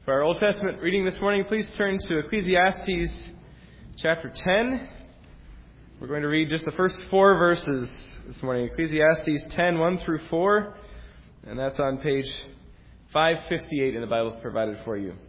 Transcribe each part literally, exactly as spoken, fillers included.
For our Old Testament reading this morning, please turn to Ecclesiastes chapter ten. We're going to read just the first four verses this morning. Ecclesiastes ten, one through four. And that's on page five fifty-eight in the Bible provided for you.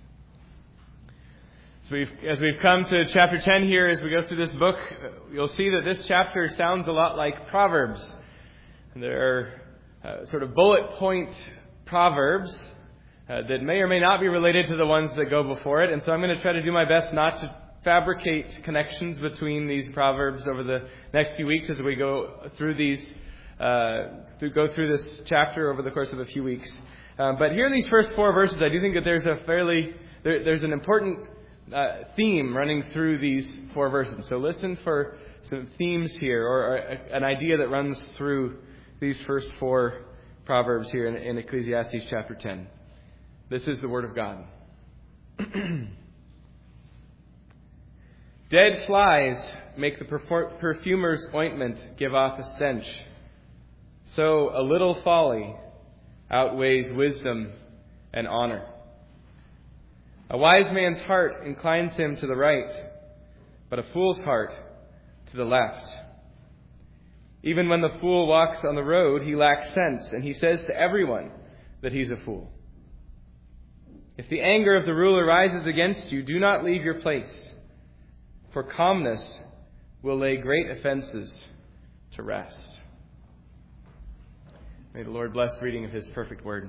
So we've, as we've come to chapter ten here, as we go through this book, you'll see that this chapter sounds a lot like Proverbs. And there are uh, sort of bullet point Proverbs Uh, that may or may not be related to the ones that go before it. And so I'm going to try to do my best not to fabricate connections between these proverbs over the next few weeks as we go through these, uh, to go through this chapter over the course of a few weeks. Uh, but here in these first four verses, I do think that there's a fairly, there, there's an important uh, theme running through these four verses. So listen for some themes here, or a, an idea that runs through these first four proverbs here in, in Ecclesiastes chapter ten. This is the Word of God. Dead flies make the perfumer's ointment give off a stench. So a little folly outweighs wisdom and honor. A wise man's heart inclines him to the right, but a fool's heart to the left. Even when the fool walks on the road, he lacks sense, and he says to everyone that he's a fool. If the anger of the ruler rises against you, do not leave your place, for calmness will lay great offenses to rest. May the Lord bless the reading of His perfect word.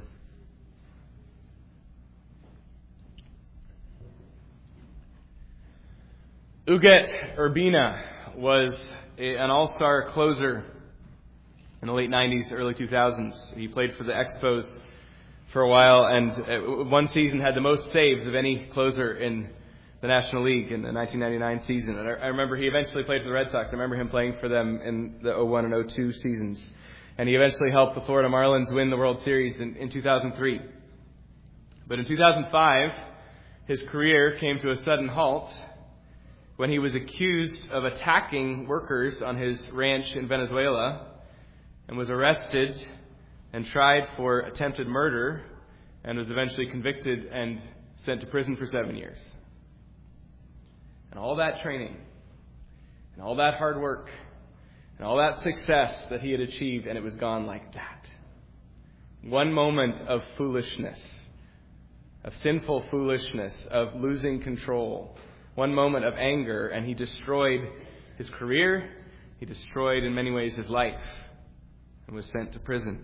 Uget Urbina was a, an all-star closer in the late nineties, early two thousands. He played for the Expos for a while, and one season had the most saves of any closer in the National League in the nineteen ninety-nine season. And I remember he eventually played for the Red Sox. I remember him playing for them in the oh one and oh two seasons. And he eventually helped the Florida Marlins win the World Series in, in two thousand three. But in two thousand five, his career came to a sudden halt when he was accused of attacking workers on his ranch in Venezuela and was arrested and tried for attempted murder, and was eventually convicted and sent to prison for seven years. And all that training, and all that hard work, and all that success that he had achieved, and it was gone like that. One moment of foolishness, of sinful foolishness, of losing control. One moment of anger, and he destroyed his career, he destroyed in many ways his life, and was sent to prison.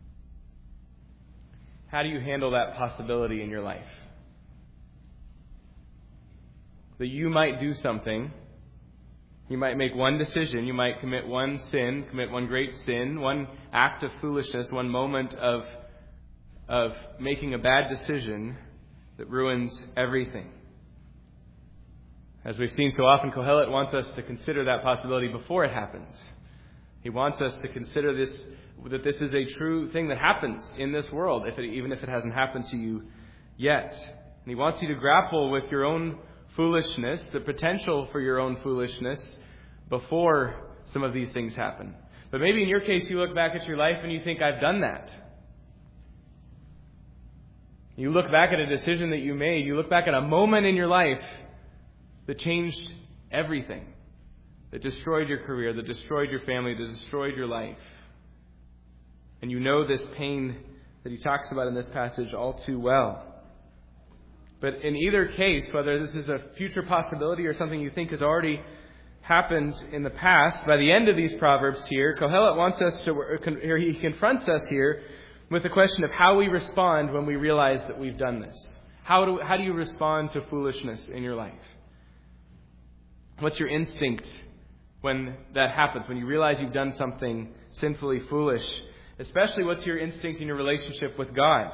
How do you handle that possibility in your life? That you might do something, you might make one decision, you might commit one sin, commit one great sin, one act of foolishness, one moment of, of making a bad decision that ruins everything. As we've seen so often, Kohelet wants us to consider that possibility before it happens. He wants us to consider this, that this is a true thing that happens in this world, if it, even if it hasn't happened to you yet. And he wants you to grapple with your own foolishness, the potential for your own foolishness, before some of these things happen. But maybe in your case, you look back at your life and you think, I've done that. You look back at a decision that you made. You look back at a moment in your life that changed everything. That destroyed your career, that destroyed your family, that destroyed your life. And you know this pain that he talks about in this passage all too well. But in either case, whether this is a future possibility or something you think has already happened in the past, by the end of these proverbs here, Kohelet wants us to, or he confronts us here with the question of how we respond when we realize that we've done this. How do, how do you respond to foolishness in your life? What's your instinct when that happens, when you realize you've done something sinfully foolish? Especially, what's your instinct in your relationship with God?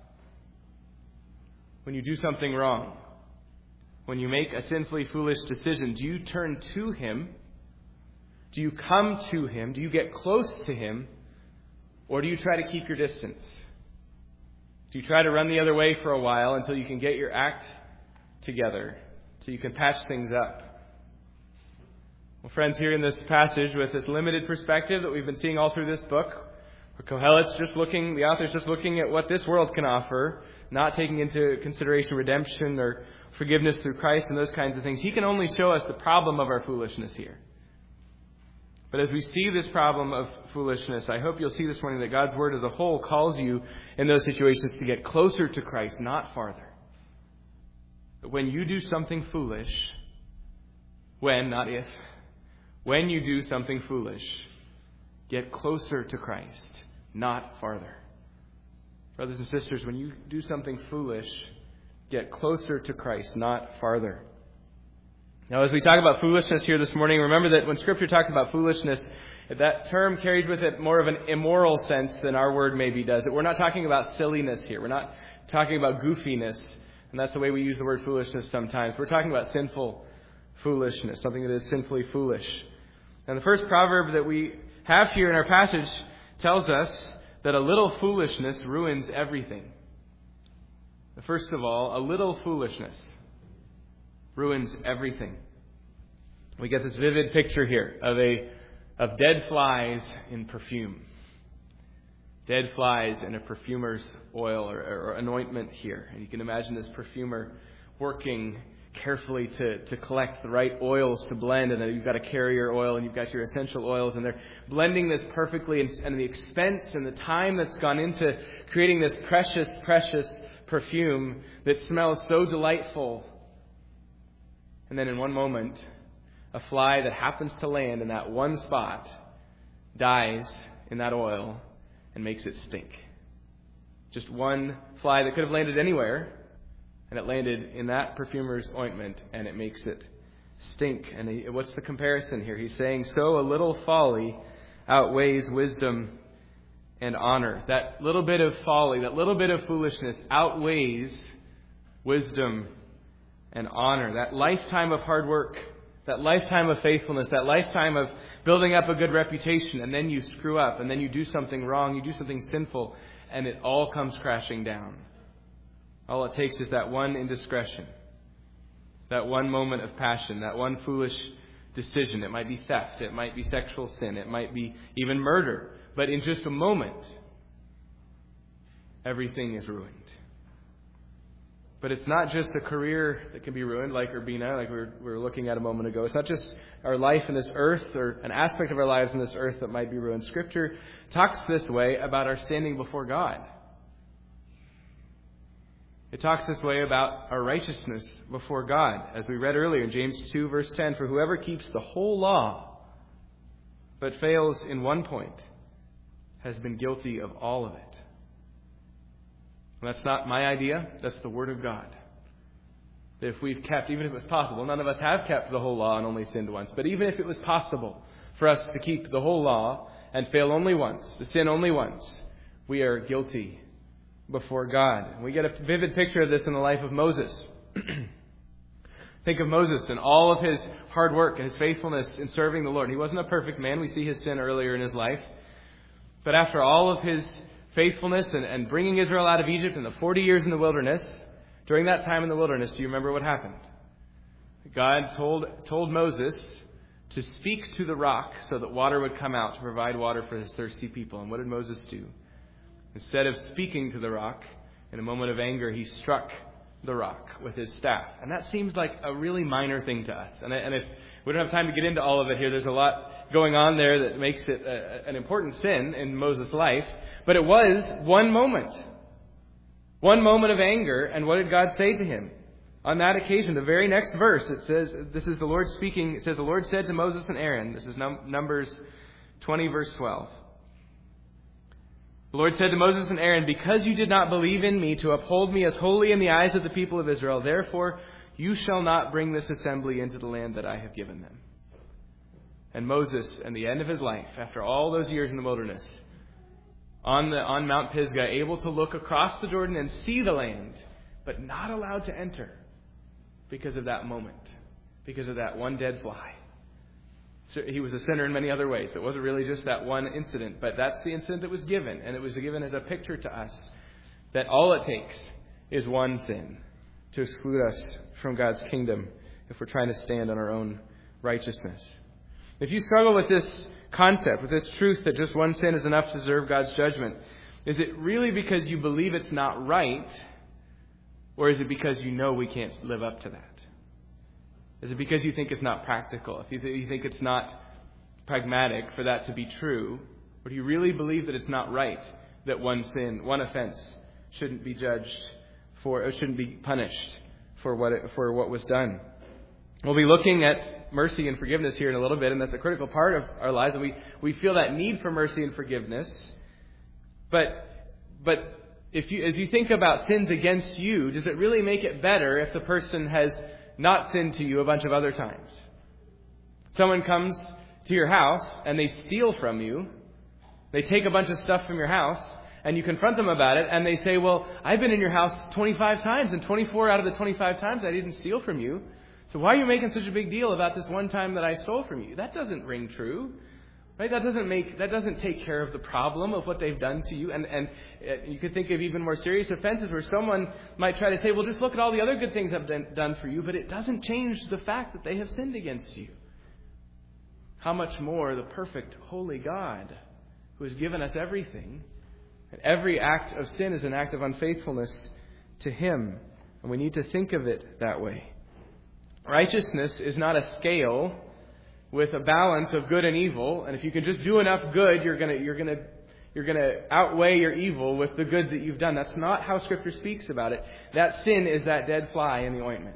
When you do something wrong, when you make a sinfully foolish decision, do you turn to Him? Do you come to Him? Do you get close to Him? Or do you try to keep your distance? Do you try to run the other way for a while until you can get your act together, until you can patch things up? Well, friends, here in this passage, with this limited perspective that we've been seeing all through this book, where Kohelet's just looking, the author's just looking at what this world can offer, not taking into consideration redemption or forgiveness through Christ and those kinds of things. He can only show us the problem of our foolishness here. But as we see this problem of foolishness, I hope you'll see this morning that God's Word as a whole calls you in those situations to get closer to Christ, not farther. But when you do something foolish, when, not if, when you do something foolish, get closer to Christ, not farther. Brothers and sisters, when you do something foolish, get closer to Christ, not farther. Now, as we talk about foolishness here this morning, remember that when Scripture talks about foolishness, that term carries with it more of an immoral sense than our word maybe does. We're not talking about silliness here. We're not talking about goofiness. And that's the way we use the word foolishness sometimes. We're talking about sinful foolishness, something that is sinfully foolish. And the first proverb that we have here in our passage tells us that a little foolishness ruins everything. First of all, a little foolishness ruins everything. We get this vivid picture here of a of dead flies in perfume. Dead flies in a perfumer's oil or, or anointment here. And you can imagine this perfumer working carefully to, to collect the right oils to blend. And then you've got a carrier oil and you've got your essential oils. And they're blending this perfectly. And, and the expense and the time that's gone into creating this precious, precious perfume that smells so delightful. And then in one moment, a fly that happens to land in that one spot dies in that oil and makes it stink. Just one fly that could have landed anywhere, and it landed in that perfumer's ointment, and it makes it stink. And he, what's the comparison here? He's saying, so a little folly outweighs wisdom and honor. That little bit of folly, that little bit of foolishness outweighs wisdom and honor. That lifetime of hard work, that lifetime of faithfulness, that lifetime of building up a good reputation, and then you screw up, and then you do something wrong, you do something sinful, and it all comes crashing down. All it takes is that one indiscretion, that one moment of passion, that one foolish decision. It might be theft, it might be sexual sin, it might be even murder. But in just a moment, everything is ruined. But it's not just a career that can be ruined, like Urbina, like we were, we were looking at a moment ago. It's not just our life in this earth or an aspect of our lives in this earth that might be ruined. Scripture talks this way about our standing before God. It talks this way about our righteousness before God. As we read earlier in James two, verse ten, for whoever keeps the whole law but fails in one point has been guilty of all of it. And that's not my idea. That's the Word of God. That if we've kept, even if it was possible, none of us have kept the whole law and only sinned once. But even if it was possible for us to keep the whole law and fail only once, to sin only once, we are guilty before God. We get a vivid picture of this in the life of Moses. Think of Moses and all of his hard work and his faithfulness in serving the Lord. He wasn't a perfect man. We see his sin earlier in his life. But after all of his faithfulness and, and bringing Israel out of Egypt in the forty years in the wilderness, during that time in the wilderness, do you remember what happened? God told told Moses to speak to the rock so that water would come out to provide water for his thirsty people. And what did Moses do? Instead of speaking to the rock, in a moment of anger, he struck the rock with his staff. And that seems like a really minor thing to us. And, and if we don't have time to get into all of it here, there's a lot going on there that makes it a, an important sin in Moses' life. But it was one moment. One moment of anger. And what did God say to him? On that occasion, the very next verse, it says, this is the Lord speaking. It says, the Lord said to Moses and Aaron, this is num- Numbers twenty, verse twelve. The Lord said to Moses and Aaron, because you did not believe in me to uphold me as holy in the eyes of the people of Israel, therefore you shall not bring this assembly into the land that I have given them. And Moses, at the end of his life, after all those years in the wilderness, on the on Mount Pisgah, able to look across the Jordan and see the land, but not allowed to enter because of that moment, because of that one dead fly. So he was a sinner in many other ways. It wasn't really just that one incident, but that's the incident that was given. And it was given as a picture to us that all it takes is one sin to exclude us from God's kingdom if we're trying to stand on our own righteousness. If you struggle with this concept, with this truth that just one sin is enough to deserve God's judgment, is it really because you believe it's not right, Or is it because you know we can't live up to that? Is it because you think it's not practical? If you, th- you think it's not pragmatic for that to be true? Or do you really believe that it's not right that one sin, one offense, shouldn't be judged for, or shouldn't be punished for what it, for what was done? We'll be looking at mercy and forgiveness here in a little bit, and that's a critical part of our lives. And we, we feel that need for mercy and forgiveness. But but if you as you think about sins against you, does it really make it better if the person has not sinned to you a bunch of other times? Someone comes to your house and they steal from you. They take a bunch of stuff from your house, and you confront them about it, and they say, well, I've been in your house twenty-five times, and twenty-four out of the twenty-five times I didn't steal from you. So why are you making such a big deal about this one time that I stole from you? That doesn't ring true. Right? That doesn't make that doesn't take care of the problem of what they've done to you. And and you could think of even more serious offenses where someone might try to say, well, just look at all the other good things I've done, done for you, but it doesn't change the fact that they have sinned against you. How much more the perfect, holy God, who has given us everything, and every act of sin is an act of unfaithfulness to Him. And we need to think of it that way. Righteousness is not a scale with a balance of good and evil, and if you can just do enough good, you're gonna you're gonna you're gonna outweigh your evil with the good that you've done. That's not how Scripture speaks about it. That sin is that dead fly in the ointment.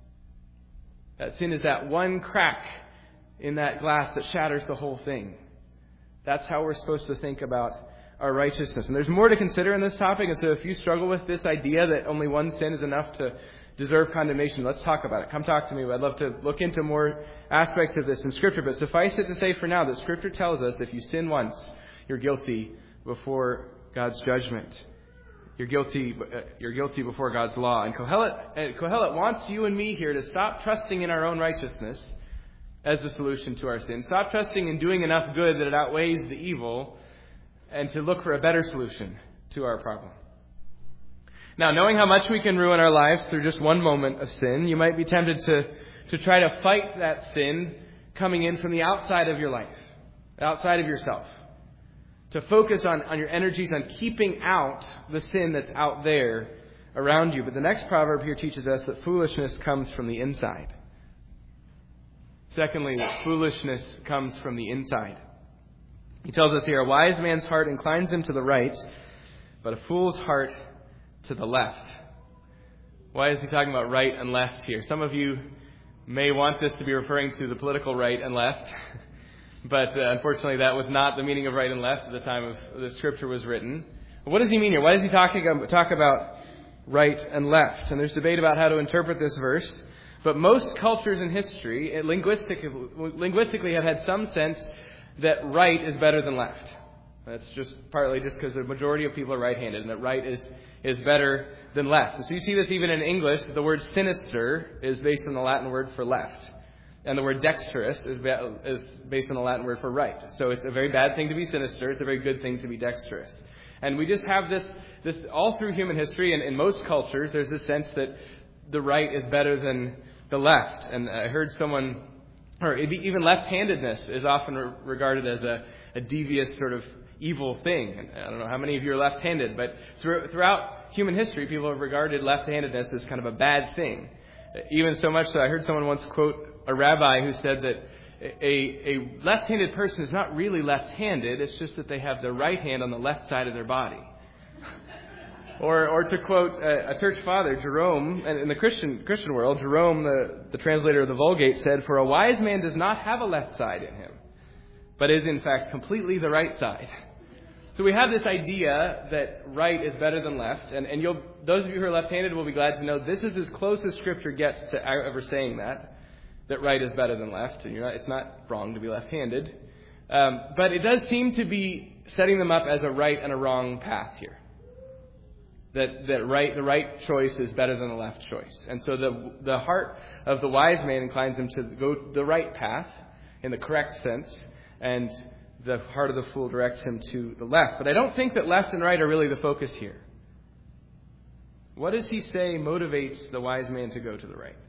That sin is that one crack in that glass that shatters the whole thing. That's how we're supposed to think about our righteousness. And there's more to consider in this topic, and so if you struggle with this idea that only one sin is enough to deserve condemnation, let's talk about it. Come talk to me. I'd love to look into more aspects of this in Scripture. But suffice it to say for now that Scripture tells us if you sin once, you're guilty before God's judgment. You're guilty uh, You're guilty before God's law. And Kohelet, uh, Kohelet wants you and me here to stop trusting in our own righteousness as the solution to our sin. Stop trusting in doing enough good that it outweighs the evil, and to look for a better solution to our problem. Now, knowing how much we can ruin our lives through just one moment of sin, you might be tempted to, to try to fight that sin coming in from the outside of your life, outside of yourself. To focus on, on your energies on keeping out the sin that's out there around you. But the next proverb here teaches us that foolishness comes from the inside. Secondly, that foolishness comes from the inside. He tells us here, a wise man's heart inclines him to the right, but a fool's heart to the left. Why is he talking about right and left here? Some of you may want this to be referring to the political right and left, but uh, unfortunately that was not the meaning of right and left at the time of the Scripture was written. But what does he mean here? Why does he talking talk about right and left? And there's debate about how to interpret this verse, but most cultures in history, it linguistically, linguistically have had some sense that right is better than left. That's just partly just because the majority of people are right-handed, and that right is, is better than left. And so you see this even in English. The word sinister is based on the Latin word for left. And the word dexterous is, ba- is based on the Latin word for right. So it's a very bad thing to be sinister. It's a very good thing to be dexterous. And we just have this, this all through human history, and in most cultures, there's this sense that the right is better than the left. And I heard someone, or even left-handedness is often re- regarded as a, a devious sort of evil thing. And I don't know how many of you are left-handed, but throughout human history, people have regarded left-handedness as kind of a bad thing. Even so much so, I heard someone once quote a rabbi who said that a, a left-handed person is not really left-handed, it's just that they have their right hand on the left side of their body. Or, or to quote a, a church father, Jerome, and in the Christian Christian world, Jerome, the, the translator of the Vulgate, said, "For a wise man does not have a left side in him, but is in fact completely the right side." So we have this idea that right is better than left, and, and you'll, those of you who are left-handed will be glad to know this is as close as Scripture gets to ever saying that, that right is better than left, and you're not, it's not wrong to be left-handed. Um, but it does seem to be setting them up as a right and a wrong path here. That that right the right choice is better than the left choice. And so the the heart of the wise man inclines him to go the right path in the correct sense, and the heart of the fool directs him to the left. But I don't think that left and right are really the focus here. What does he say motivates the wise man to go to the right?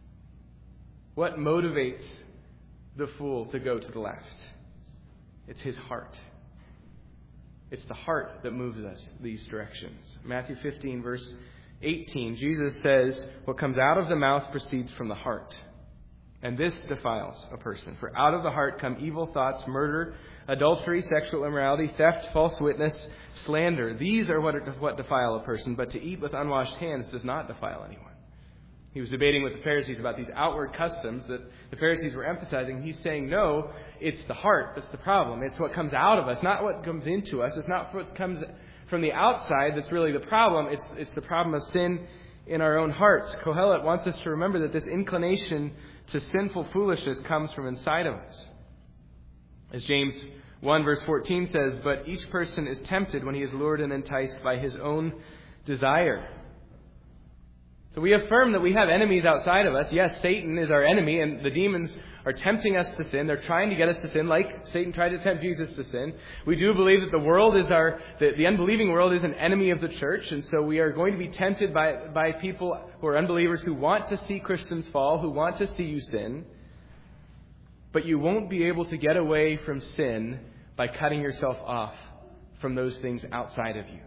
What motivates the fool to go to the left? It's his heart. It's the heart that moves us these directions. Matthew fifteen, verse eighteen, Jesus says, what comes out of the mouth proceeds from the heart. And this defiles a person. For out of the heart come evil thoughts, murder, adultery, sexual immorality, theft, false witness, slander. These are what, what defile a person, but to eat with unwashed hands does not defile anyone. He was debating with the Pharisees about these outward customs that the Pharisees were emphasizing. He's saying, no, it's the heart that's the problem. It's what comes out of us, not what comes into us. It's not what comes from the outside that's really the problem. It's, it's the problem of sin in our own hearts. Kohelet wants us to remember that this inclination to sinful foolishness comes from inside of us. As James one verse fourteen says, but each person is tempted when he is lured and enticed by his own desire. So we affirm that we have enemies outside of us. Yes, Satan is our enemy, and the demons are tempting us to sin. They're trying to get us to sin, like Satan tried to tempt Jesus to sin. We do believe that the world is our, the, the unbelieving world is an enemy of the church, and so we are going to be tempted by, by people who are unbelievers who want to see Christians fall, who want to see you sin. But you won't be able to get away from sin by cutting yourself off from those things outside of you.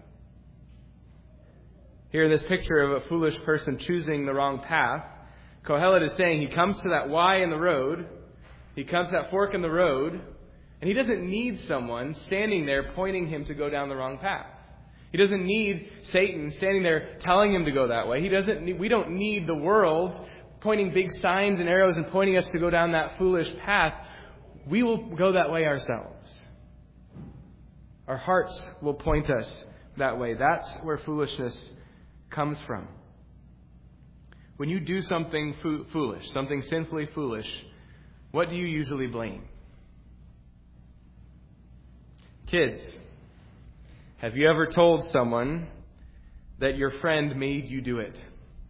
Here in this picture of a foolish person choosing the wrong path, Kohelet is saying he comes to that Y in the road, he comes to that fork in the road, and he doesn't need someone standing there pointing him to go down the wrong path. He doesn't need Satan standing there telling him to go that way. He doesn't need, we don't need the world pointing big signs and arrows and pointing us to go down that foolish path. We will go that way ourselves. Our hearts will point us that way. That's where foolishness comes from. When you do something fo- foolish, something sinfully foolish, what do you usually blame? Kids, have you ever told someone that your friend made you do it?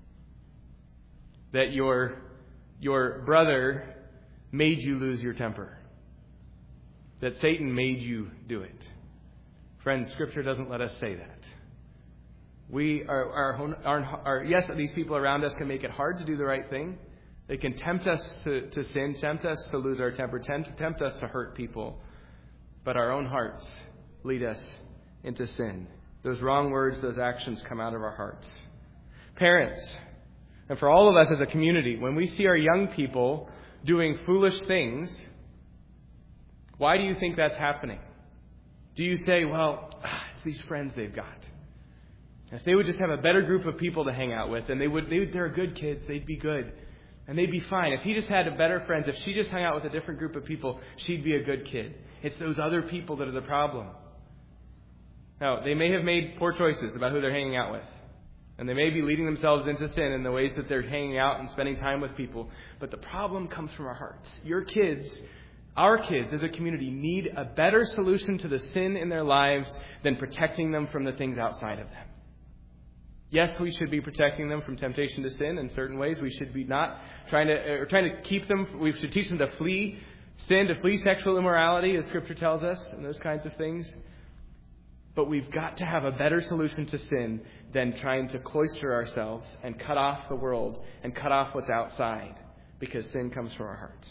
That your, your brother made you lose your temper? That Satan made you do it? Friends, Scripture doesn't let us say that. We are, our, our, our, yes, these people around us can make it hard to do the right thing. They can tempt us to, to sin, tempt us to lose our temper, tempt, tempt us to hurt people. But our own hearts lead us into sin. Those wrong words, those actions come out of our hearts. Parents, and for all of us as a community, when we see our young people doing foolish things, why do you think that's happening? Do you say, well, it's these friends they've got. If they would just have a better group of people to hang out with, and they would, they, they're good kids, they'd be good, and they'd be fine. If he just had a better friends, if she just hung out with a different group of people, she'd be a good kid. It's those other people that are the problem. Now, they may have made poor choices about who they're hanging out with, and they may be leading themselves into sin in the ways that they're hanging out and spending time with people, but the problem comes from our hearts. Your kids, our kids as a community, need a better solution to the sin in their lives than protecting them from the things outside of them. Yes, we should be protecting them from temptation to sin in certain ways. We should be not trying to, or trying to keep them, we should teach them to flee sin, to flee sexual immorality, as Scripture tells us, and those kinds of things. But we've got to have a better solution to sin than trying to cloister ourselves and cut off the world and cut off what's outside, because sin comes from our hearts.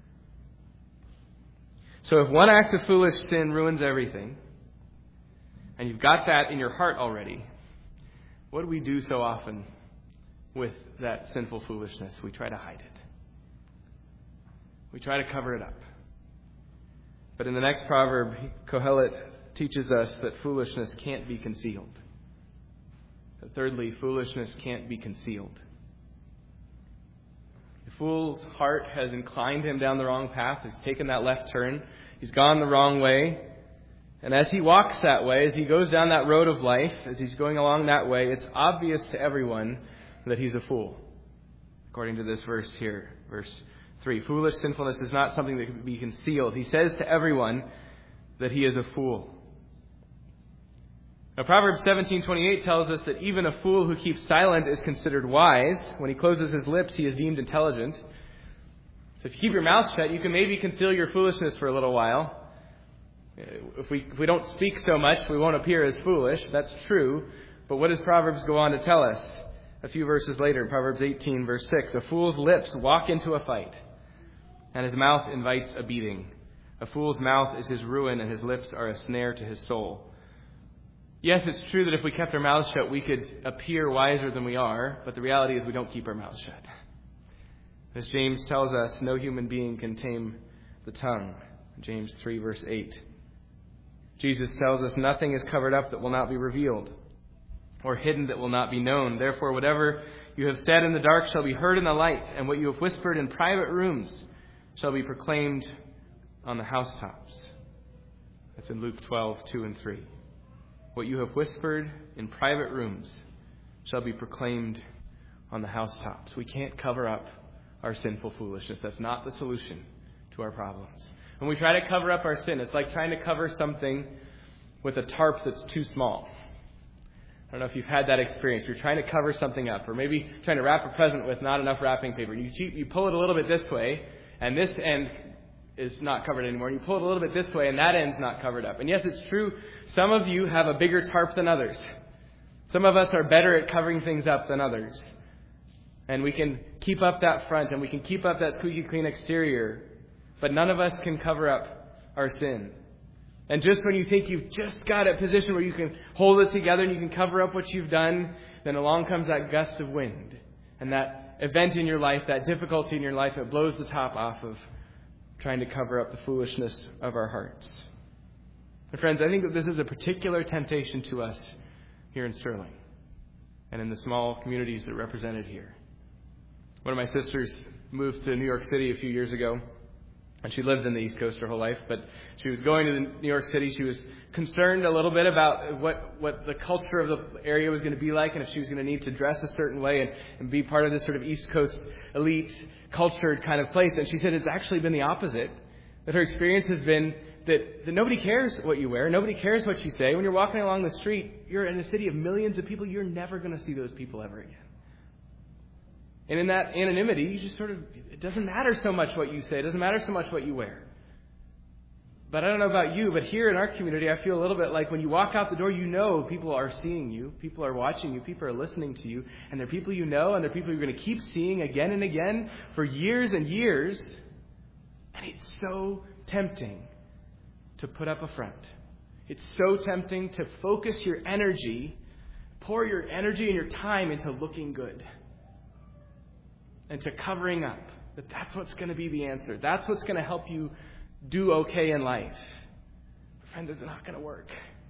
So if one act of foolish sin ruins everything, and you've got that in your heart already, what do we do so often with that sinful foolishness? We try to hide it. We try to cover it up. But in the next proverb, Kohelet teaches us that foolishness can't be concealed. Thirdly, foolishness can't be concealed. The fool's heart has inclined him down the wrong path. He's taken that left turn. He's gone the wrong way. And as he walks that way, as he goes down that road of life, as he's going along that way, it's obvious to everyone that he's a fool. According to this verse here, verse three. Foolish sinfulness is not something that can be concealed. He says to everyone that he is a fool. Now, Proverbs seventeen twenty-eight tells us that even a fool who keeps silent is considered wise. When he closes his lips, he is deemed intelligent. So if you keep your mouth shut, you can maybe conceal your foolishness for a little while. If we, if we don't speak so much, we won't appear as foolish. That's true. But what does Proverbs go on to tell us? A few verses later, in Proverbs eighteen, verse six, a fool's lips walk into a fight, and his mouth invites a beating. A fool's mouth is his ruin, and his lips are a snare to his soul. Yes, it's true that if we kept our mouths shut, we could appear wiser than we are, but the reality is we don't keep our mouths shut. As James tells us, no human being can tame the tongue. James three, verse eight. Jesus tells us nothing is covered up that will not be revealed, or hidden that will not be known. Therefore, whatever you have said in the dark shall be heard in the light, and what you have whispered in private rooms shall be proclaimed on the housetops. That's in Luke twelve, two and three. What you have whispered in private rooms shall be proclaimed on the housetops. We can't cover up our sinful foolishness. That's not the solution to our problems. When we try to cover up our sin, it's like trying to cover something with a tarp that's too small. I don't know if you've had that experience. You're trying to cover something up, or maybe trying to wrap a present with not enough wrapping paper. You, you pull it a little bit this way, and this end is not covered anymore. You pull it a little bit this way, and that end's not covered up. And yes, it's true, some of you have a bigger tarp than others. Some of us are better at covering things up than others. And we can keep up that front, and we can keep up that squeaky clean exterior, but none of us can cover up our sin. And just when you think you've just got a position where you can hold it together and you can cover up what you've done, then along comes that gust of wind, and that event in your life, that difficulty in your life that blows the top off of trying to cover up the foolishness of our hearts. And friends, I think that this is a particular temptation to us here in Sterling and in the small communities that are represented here. One of my sisters moved to New York City a few years ago, and she lived in the East Coast her whole life, but she was going to New York City. She was concerned a little bit about what, what the culture of the area was going to be like, and if she was going to need to dress a certain way and, and be part of this sort of East Coast elite, cultured kind of place. And she said it's actually been the opposite, that her experience has been that, that nobody cares what you wear, nobody cares what you say. When you're walking along the street, you're in a city of millions of people, you're never going to see those people ever again. And in that anonymity, you just sort of, it doesn't matter so much what you say. It doesn't matter so much what you wear. But I don't know about you, but here in our community, I feel a little bit like when you walk out the door, you know people are seeing you. People are watching you. People are listening to you. And they're people you know, and they're people you're going to keep seeing again and again for years and years. And it's so tempting to put up a front. It's so tempting to focus your energy, pour your energy and your time into looking good. And to covering up, that that's what's going to be the answer. That's what's going to help you do okay in life. But friends, it's not going to work.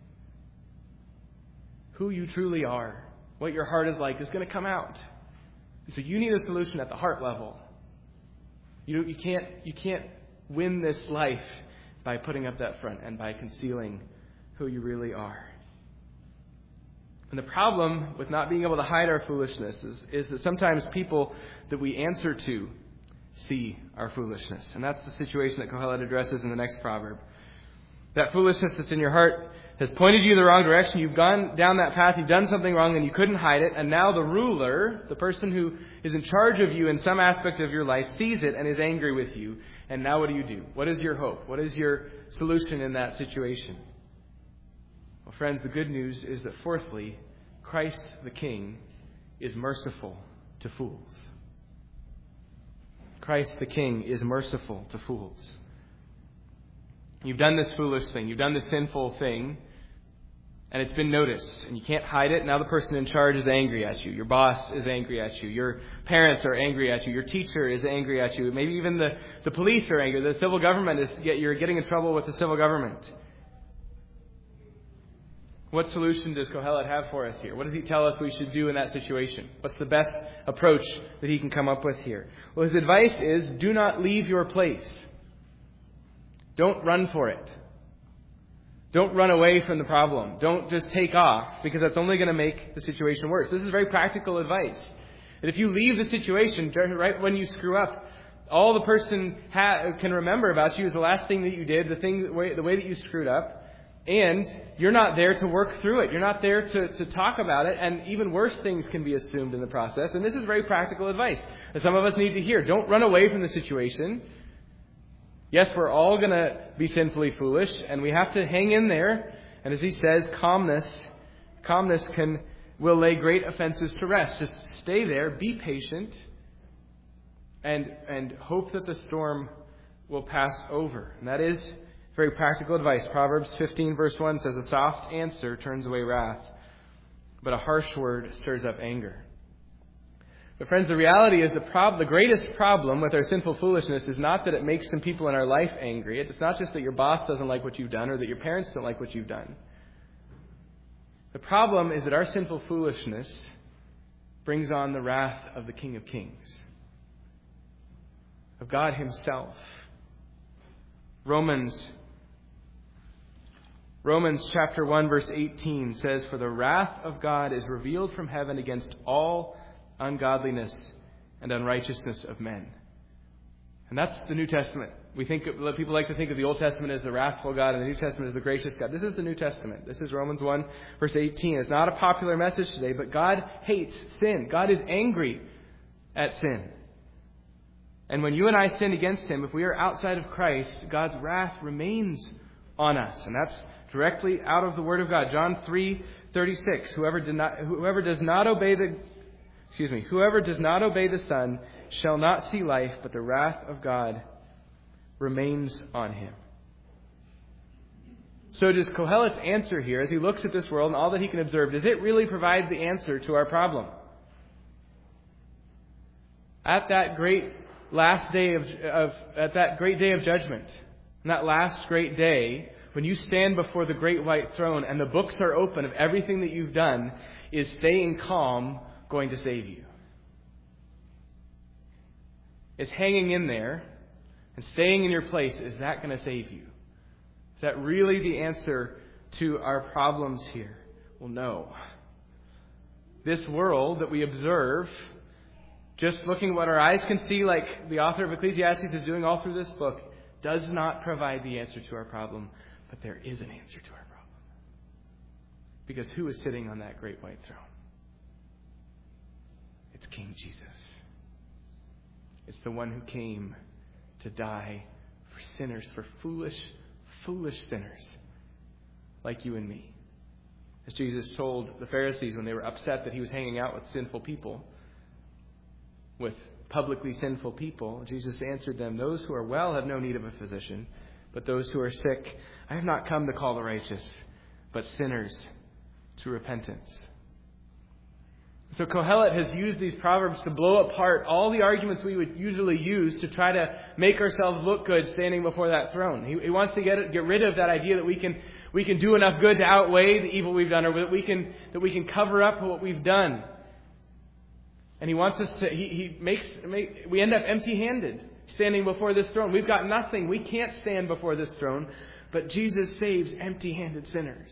Who you truly are, what your heart is like, is going to come out. And so you need a solution at the heart level. You you can't you can't win this life by putting up that front and by concealing who you really are. And the problem with not being able to hide our foolishness is, is that sometimes people that we answer to see our foolishness. And that's the situation that Kohelet addresses in the next proverb. That foolishness that's in your heart has pointed you the wrong direction. You've gone down that path. You've done something wrong and you couldn't hide it. And now the ruler, the person who is in charge of you in some aspect of your life, sees it and is angry with you. And now what do you do? What is your hope? What is your solution in that situation? Well, friends, the good news is that fourthly, Christ the King is merciful to fools. Christ the King is merciful to fools. You've done this foolish thing. You've done this sinful thing. And it's been noticed. And you can't hide it. Now the person in charge is angry at you. Your boss is angry at you. Your parents are angry at you. Your teacher is angry at you. Maybe even the, the police are angry. The civil government is, you're getting in trouble with the civil government. What solution does Kohelet have for us here? What does he tell us we should do in that situation? What's the best approach that he can come up with here? Well, his advice is, do not leave your place. Don't run for it. Don't run away from the problem. Don't just take off, because that's only going to make the situation worse. This is very practical advice. That if you leave the situation right when you screw up, all the person ha- can remember about you is the last thing that you did, the thing, the way, the way that you screwed up. And you're not there to work through it. You're not there to, to talk about it. And even worse things can be assumed in the process. And this is very practical advice that some of us need to hear. Don't run away from the situation. Yes, we're all going to be sinfully foolish, and we have to hang in there. And as he says, calmness, calmness can will lay great offenses to rest. Just stay there, be patient, and and hope that the storm will pass over. And that is Very practical advice. Proverbs fifteen verse one says, a soft answer turns away wrath, but a harsh word stirs up anger. But friends, the reality is the, prob- the greatest problem with our sinful foolishness is not that it makes some people in our life angry. It's not just that your boss doesn't like what you've done or that your parents don't like what you've done. The problem is that our sinful foolishness brings on the wrath of the King of Kings, of God Himself. Romans Romans chapter one verse eighteen says, for the wrath of God is revealed from heaven against all ungodliness and unrighteousness of men. And that's the New Testament. We think people like to think of the Old Testament as the wrathful God and the New Testament as the gracious God. This is the New Testament. This is Romans one verse eighteen. It's not a popular message today, but God hates sin. God is angry at sin. And when you and I sin against Him, if we are outside of Christ, God's wrath remains on us. And that's directly out of the Word of God. John three thirty-six. Whoever did not, whoever does not obey the Excuse me. Whoever does not obey the Son shall not see life, but the wrath of God remains on him. So does Kohelet's answer here, as he looks at this world and all that he can observe, does it really provide the answer to our problem? At that great last day of, of at that great day of judgment, on that last great day, when you stand before the great white throne and the books are open of everything that you've done, is staying calm going to save you? Is hanging in there and staying in your place, is that going to save you? Is that really the answer to our problems here? Well, no. This world that we observe, just looking at what our eyes can see, like the author of Ecclesiastes is doing all through this book, does not provide the answer to our problem. But there is an answer to our problem. Because who is sitting on that great white throne? It's King Jesus. It's the one who came to die for sinners, for foolish, foolish sinners like you and me. As Jesus told the Pharisees when they were upset that he was hanging out with sinful people, with publicly sinful people, Jesus answered them, those who are well have no need of a physician, but those who are sick, I have not come to call the righteous, but sinners to repentance. So Kohelet has used these proverbs to blow apart all the arguments we would usually use to try to make ourselves look good standing before that throne. He, he wants to get get rid of that idea that we can we can do enough good to outweigh the evil we've done, or that we can that we can cover up what we've done. And he wants us to. He, he makes make, we end up empty-handed standing before this throne. We've got nothing. We can't stand before this throne, but Jesus saves empty-handed sinners.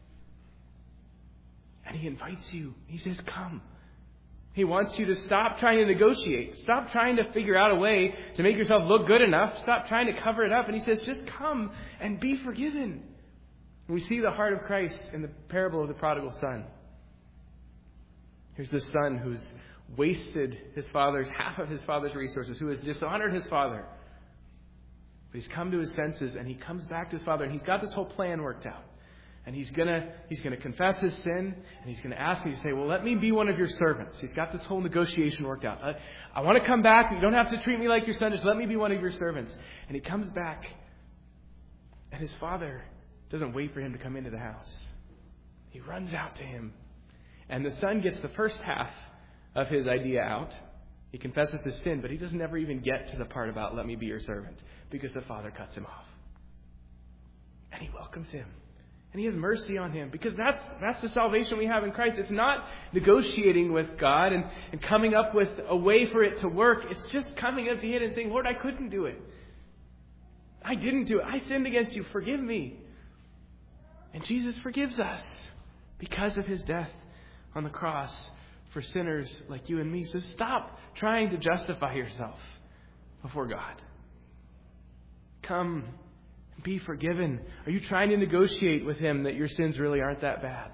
And he invites you. He says, come. He wants you to stop trying to negotiate. Stop trying to figure out a way to make yourself look good enough. Stop trying to cover it up. And he says, just come and be forgiven. And we see the heart of Christ in the parable of the prodigal son. Here's the son who's wasted his father's, half of his father's resources, who has dishonored his father. But he's come to his senses and he comes back to his father and he's got this whole plan worked out. And he's gonna he's gonna confess his sin, and he's gonna ask me to say, well, let me be one of your servants. He's got this whole negotiation worked out. I, I want to come back. You don't have to treat me like your son. Just let me be one of your servants. And he comes back, and his father doesn't wait for him to come into the house. He runs out to him, and the son gets the first half of his idea out. He confesses his sin, but he doesn't ever even get to the part about let me be your servant, because the father cuts him off. And he welcomes him. And he has mercy on him, because that's that's the salvation we have in Christ. It's not negotiating with God and, and coming up with a way for it to work. It's just coming empty-handed and saying, Lord, I couldn't do it. I didn't do it. I sinned against you. Forgive me. And Jesus forgives us because of his death on the cross for sinners like you and me. So stop trying to justify yourself before God. Come. Be forgiven. Are you trying to negotiate with him that your sins really aren't that bad?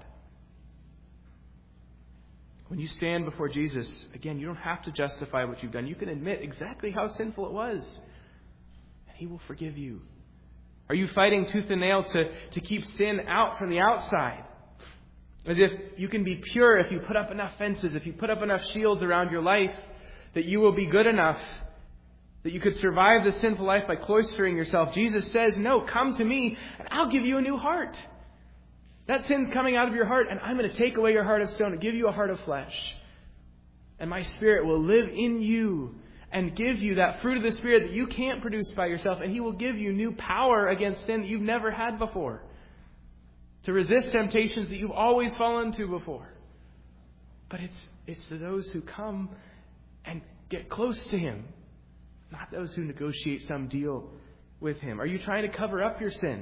When you stand before Jesus, again, you don't have to justify what you've done. You can admit exactly how sinful it was, and he will forgive you. Are you fighting tooth and nail to, to keep sin out from the outside? As if you can be pure if you put up enough fences, if you put up enough shields around your life, that you will be good enough, that you could survive this sinful life by cloistering yourself. Jesus says, no, come to me and I'll give you a new heart. That sin's coming out of your heart, and I'm going to take away your heart of stone and give you a heart of flesh. And my Spirit will live in you and give you that fruit of the Spirit that you can't produce by yourself. And He will give you new power against sin that you've never had before, to resist temptations that you've always fallen to before. But it's it's to those who come and get close to Him, not those who negotiate some deal with Him. Are you trying to cover up your sin?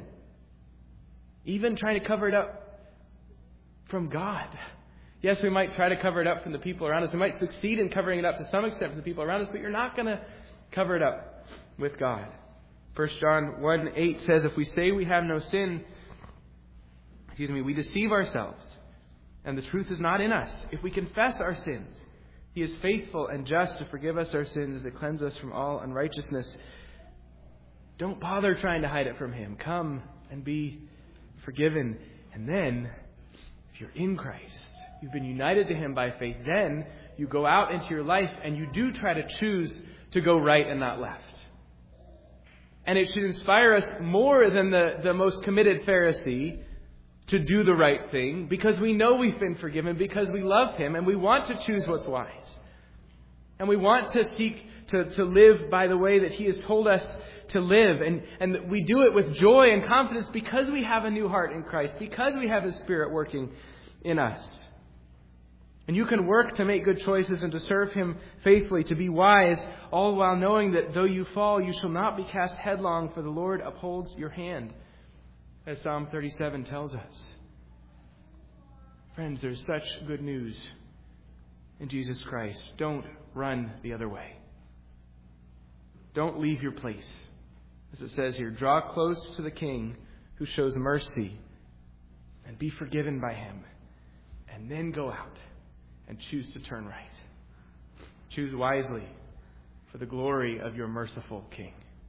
Even trying to cover it up from God? Yes, we might try to cover it up from the people around us. We might succeed in covering it up to some extent from the people around us, but you're not going to cover it up with God. First John one eight says, if we say we have no sin, excuse me, we deceive ourselves, and the truth is not in us. If we confess our sins, He is faithful and just to forgive us our sins and to cleanse us from all unrighteousness. Don't bother trying to hide it from Him. Come and be forgiven. And then, if you're in Christ, you've been united to Him by faith, then you go out into your life and you do try to choose to go right and not left. And it should inspire us more than the, the most committed Pharisee to do the right thing, because we know we've been forgiven, because we love Him, and we want to choose what's wise. And we want to seek to, to live by the way that He has told us to live. And, and we do it with joy and confidence because we have a new heart in Christ, because we have His Spirit working in us. And you can work to make good choices and to serve Him faithfully, to be wise, all while knowing that though you fall, you shall not be cast headlong, for the Lord upholds your hand, as Psalm thirty-seven tells us. Friends, there's such good news in Jesus Christ. Don't run the other way. Don't leave your place. As it says here, draw close to the King who shows mercy, and be forgiven by Him. And then go out and choose to turn right. Choose wisely for the glory of your merciful King.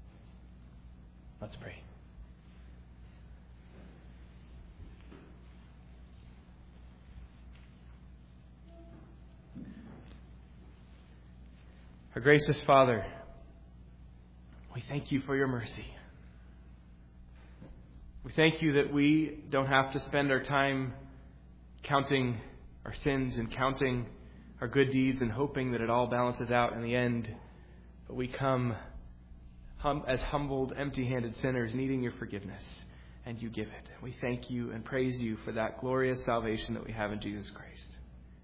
Let's pray. Our gracious Father, we thank You for Your mercy. We thank You that we don't have to spend our time counting our sins and counting our good deeds and hoping that it all balances out in the end. But we come hum- as humbled, empty-handed sinners needing Your forgiveness, and You give it. We thank You and praise You for that glorious salvation that we have in Jesus Christ.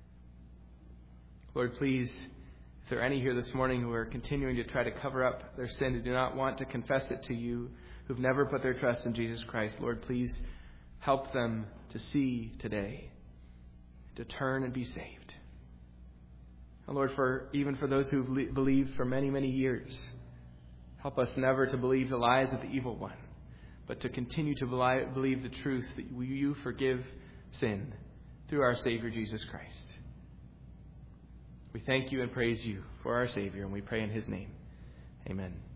Lord, please, if there are any here this morning who are continuing to try to cover up their sin, who do not want to confess it to You, who've never put their trust in Jesus Christ, Lord, please help them to see today, to turn and be saved. And Lord, for even for those who've le- believed for many, many years, help us never to believe the lies of the evil one, but to continue to beli- believe the truth that You forgive sin through our Savior Jesus Christ. We thank You and praise You for our Savior, and we pray in His name. Amen.